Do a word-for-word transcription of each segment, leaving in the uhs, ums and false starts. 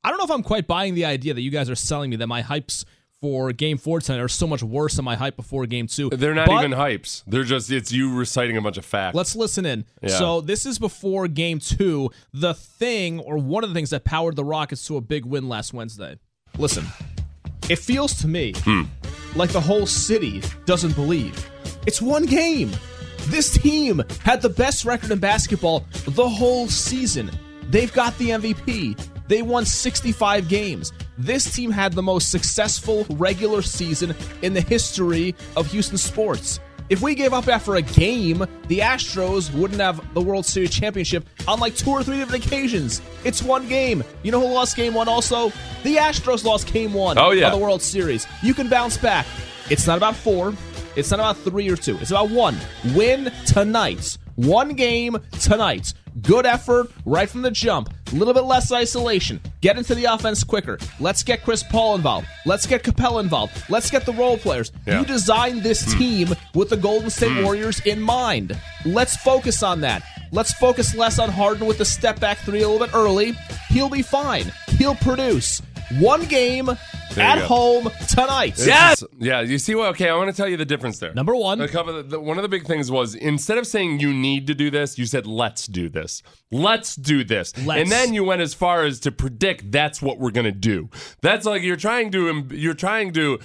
I don't know if I'm quite buying the idea that you guys are selling me that my hypes for game four tonight are so much worse than my hype before game two. They're not but even hypes. They're just, it's you reciting a bunch of facts. Let's listen in. Yeah. So this is before game two, the thing, or one of the things that powered the Rockets to a big win last Wednesday. Listen, it feels to me hmm. like the whole city doesn't believe. It's one game. This team had the best record in basketball the whole season. They've got the M V P. They won sixty-five games. This team had the most successful regular season in the history of Houston sports. If we gave up after a game, the Astros wouldn't have the World Series championship on like two or three different occasions. It's one game. You know who lost game one also? The Astros lost game one oh, yeah. of the World Series. You can bounce back. It's not about four. It's not about three or two. It's about one. Win tonight. One game tonight. Good effort right from the jump. A little bit less isolation. Get into the offense quicker. Let's get Chris Paul involved. Let's get Capella involved. Let's get the role players. Yeah. You designed this mm. team with the Golden State mm. Warriors in mind. Let's focus on that. Let's focus less on Harden with the step back three a little bit early. He'll be fine. He'll produce. One game at home tonight. Yes. Yeah. You see what? Okay, I want to tell you the difference there. Number one. A couple of the, one of the big things was instead of saying you need to do this, you said let's do this. Let's do this. Let's. And then you went as far as to predict that's what we're going to do. That's like you're trying to you're trying to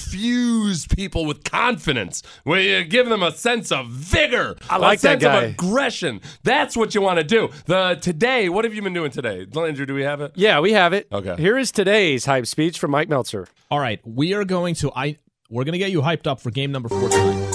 infuse people with confidence. Where you give them a sense of vigor. I like a sense that guy. of aggression. That's what you want to do. The today, what have you been doing today? Landry, do we have it? Yeah, we have it. Okay. Here is today's hype speech from Mike Meltzer. All right, we are going to I we're going to get you hyped up for game number four tonight.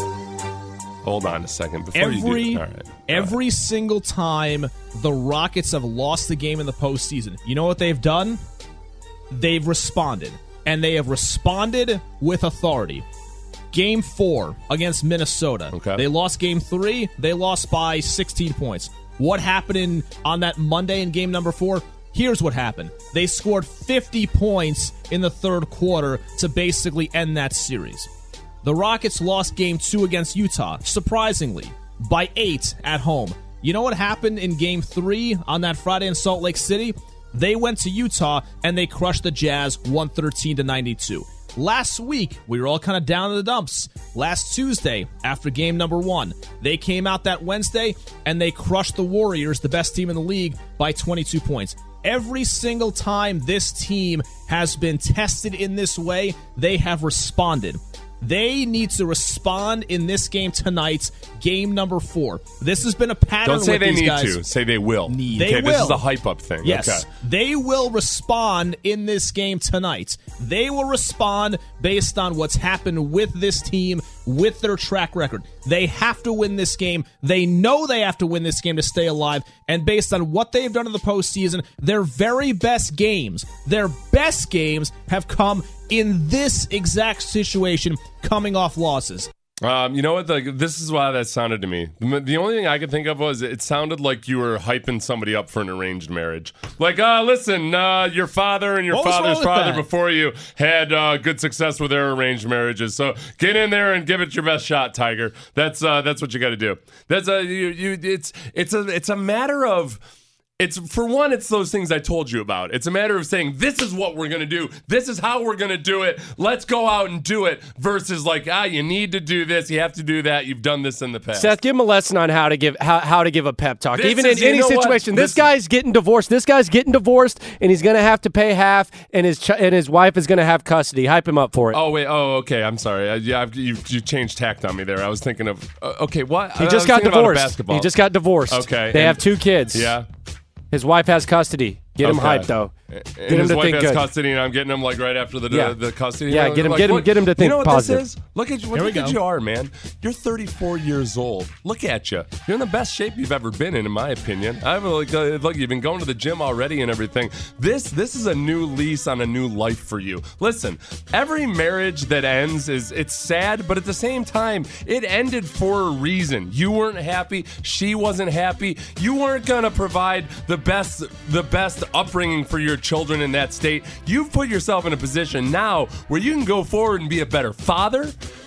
Hold on a second before every, you do. All right. Every single time the Rockets have lost the game in the postseason, you know what they've done? They've responded, and they have responded with authority. Game four against Minnesota. Okay. They lost game three. They lost by sixteen points. What happened in, on that Monday in game number four? Here's what happened. They scored fifty points in the third quarter to basically end that series. The Rockets lost game two against Utah, surprisingly, by eight at home. You know what happened in game three on that Friday in Salt Lake City? They went to Utah and they crushed the Jazz one thirteen to ninety-two. Last week, we were all kind of down in the dumps. Last Tuesday, after game number one, they came out that Wednesday and they crushed the Warriors, the best team in the league, by twenty-two points. Every single time this team has been tested in this way, they have responded. They need to respond in this game tonight, game number four. This has been a pattern Don't say with they these need guys. to. Say they will. Need. Okay, They this will. is a hype-up thing. Yes, Okay. they will respond in this game tonight. They will respond based on what's happened with this team, with their track record. They have to win this game. They know they have to win this game to stay alive. And based on what they've done in the postseason, their very best games, their best games have come in this exact situation, coming off losses. Um, you know what? The, this is why that sounded to me. The, the only thing I could think of was it sounded like you were hyping somebody up for an arranged marriage. Like, uh, listen, uh, your father and your What was father's wrong with father that? before you had uh, good success with their arranged marriages. So get in there and give it your best shot, Tiger. That's uh, that's what you got to do. That's a you, you. It's it's a it's a matter of. It's for one, it's those things I told you about. It's a matter of saying, this is what we're going to do. This is how we're going to do it. Let's go out and do it versus like, ah, you need to do this. You have to do that. You've done this in the past. Seth, give him a lesson on how to give how, how to give a pep talk. This Even is- in you any know what? situation, this, This- guy's getting divorced. This guy's getting divorced, and he's going to have to pay half, and his ch- and his wife is going to have custody. Hype him up for it. Oh, wait. Oh, okay. I'm sorry. Uh, yeah, I've, you you changed tact on me there. I was thinking of, uh, okay, what? he I just was got thinking about divorced. basketball. He just got divorced. Okay, They and- have two kids. Yeah. His wife has custody. Get him Okay. hyped, though. And Get him his to wife think has good. custody, and I'm getting him like right after the Yeah. the custody. Yeah, You know, get him- like, get him- what- get him to think You know what positive. this is? Look at you. Here we Look go. at you are, man. You're thirty-four years old. Look at you. You're in the best shape you've ever been in, in my opinion. I've like, uh, look, you've been going to the gym already and everything. This this is a new lease on a new life for you. Listen, every marriage that ends is it's sad, but at the same time, it ended for a reason. You weren't happy. She wasn't happy. You weren't gonna provide the best the best upbringing for your children in that state. You've put yourself in a position now where you can go forward and be a better father,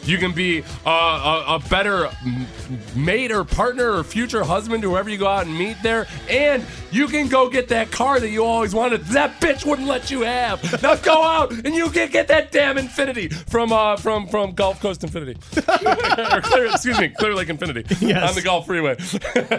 You can be uh, a, a better mate or partner or future husband, whoever you go out and meet there. And you can go get that car that you always wanted. That bitch wouldn't let you have. Now go out and you can get that damn Infinity from uh, from from Gulf Coast Infinity. or Clear, excuse me, Clear Lake Infinity Yes. on the Gulf Freeway. I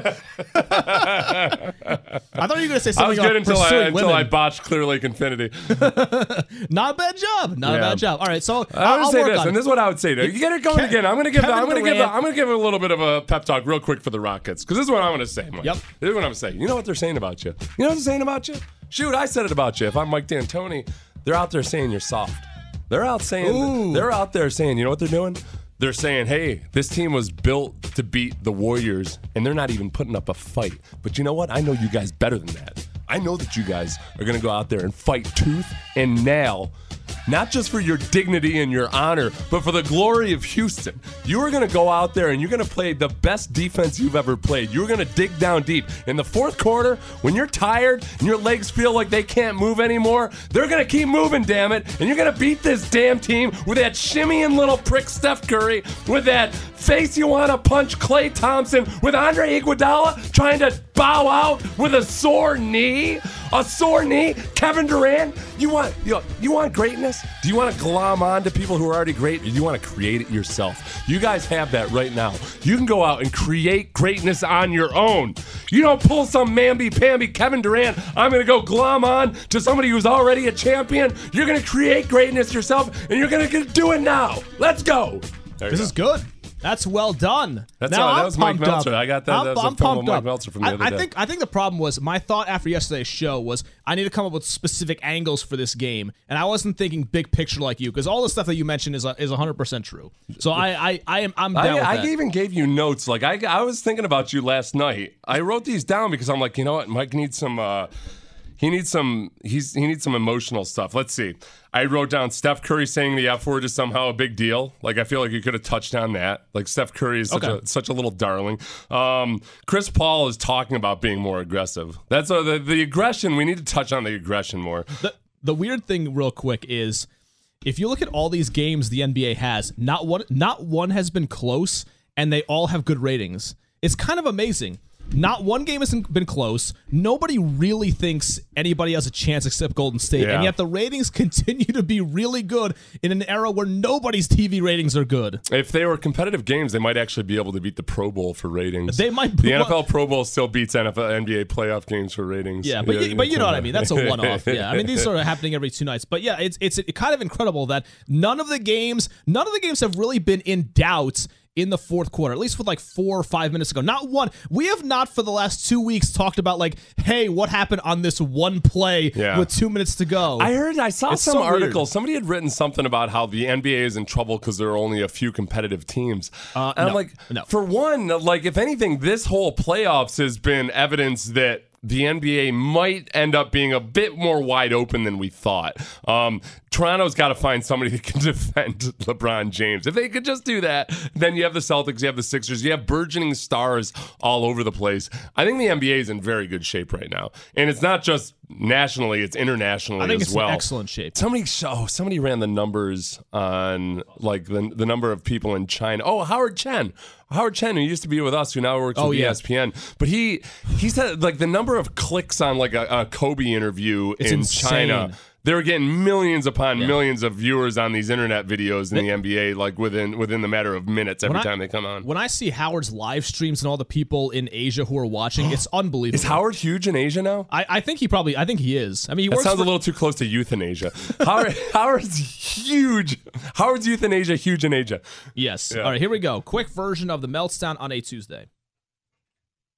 thought you were going to say I something was about good until I, pursuing until women. I botched Clear Lake Infinity. Not a bad job. Not Yeah. a bad job. All right, so I I'll, would I'll say work this, on and it. this is what I would say to you. You get it going Ke- again. I'm gonna give. Kevin I'm gonna give. Durant- I'm gonna give a little bit of a pep talk real quick for the Rockets, because this is what I'm gonna say, Mike. Yep. This is what I'm saying. You know what they're saying about you. You know what they're saying about you. Shoot, I said it about you. If I'm Mike D'Antoni, they're out there saying you're soft. They're out saying. Ooh. They're out there saying. You know what they're doing? They're saying, hey, this team was built to beat the Warriors, and they're not even putting up a fight. But you know what? I know you guys better than that. I know that you guys are going to go out there and fight tooth and nail, not just for your dignity and your honor, but for the glory of Houston. You are going to go out there and you're going to play the best defense you've ever played. You're going to dig down deep. In the fourth quarter, when you're tired and your legs feel like they can't move anymore, they're going to keep moving, damn it. And you're going to beat this damn team with that shimmying little prick Steph Curry, with that face you want to punch Klay Thompson, with Andre Iguodala trying to bow out with a sore knee. A sore knee? Kevin Durant? You want you, you want greatness? Do you want to glom on to people who are already great, or do you want to create it yourself? You guys have that right now. You can go out and create greatness on your own. You don't pull some mamby-pamby Kevin Durant, I'm going to go glom on to somebody who's already a champion. You're going to create greatness yourself, and you're going to do it now. Let's go. There This you is go. good. That's well done. That's now all- that I'm was Mike pumped Meltzer. up. I got that- I'm, that was a I'm film pumped of Mike up. Meltzer from the I, other I day. think I think the problem was my thought after yesterday's show was I need to come up with specific angles for this game, and I wasn't thinking big picture like you, because all the stuff that you mentioned is is one hundred percent true. So I I, I am I'm down I, with I that. even gave you notes. Like I, I was thinking about you last night. I wrote these down because I'm like, you know what, Mike needs some. Uh, he needs some. He's he needs some emotional stuff. Let's see. I wrote down Steph Curry saying the F word is somehow a big deal. Like I feel like you could have touched on that. Like Steph Curry is such Okay. a such a little darling. Um, Chris Paul is talking about being more aggressive. That's uh, the the aggression. We need to touch on the aggression more. The the weird thing, real quick, is if you look at all these games the N B A has, not one not one has been close, and they all have good ratings. It's kind of amazing. Not one game has been close. Nobody really thinks anybody has a chance except Golden State, Yeah. and yet the ratings continue to be really good in an era where nobody's T V ratings are good. If they were competitive games, they might actually be able to beat the Pro Bowl for ratings. They might- The N F L Pro Bowl still beats N F L N B A playoff games for ratings. Yeah, but you, but you know what I mean. That's a one-off. Yeah, I mean these are happening every two nights. But yeah, it's it's kind of incredible that none of the games, none of the games have really been in doubt in the fourth quarter, at least with like four or five minutes ago. Not one. We have not for the last two weeks talked about like, hey, what happened on this one play Yeah. with two minutes to go. I heard, I saw It's some so article. weird. Somebody had written something about how the N B A is in trouble because there are only a few competitive teams. Uh, and I'm no, like, no. for one, like if anything, this whole playoffs has been evidence that the N B A might end up being a bit more wide open than we thought. Um, Toronto's got to find somebody that can defend LeBron James. If they could just do that, then you have the Celtics, you have the Sixers, you have burgeoning stars all over the place. I think the N B A is in very good shape right now. And it's not just nationally, it's internationally I think as it's well. in excellent shape. Somebody, oh, somebody ran the numbers on like the the number of people in China. Oh, Howard Chen, Howard Chen, who used to be with us, who now works Oh, with yeah. E S P N. But he he said like the number of clicks on like a, a Kobe interview It's in insane. China. They were getting millions upon millions of viewers on these internet videos in the N B A, like within within the matter of minutes every When I- time they come on. When I see Howard's live streams and all the people in Asia who are watching, it's unbelievable. Is Howard huge in Asia now? I, I think he probably. I think he is. I mean, he That works sounds for, a little too close to euthanasia. Howard, Howard's huge. Howard's euthanasia huge in Asia. Yes. Yeah. All right, here we go. Quick version of the Meltdown on a Tuesday.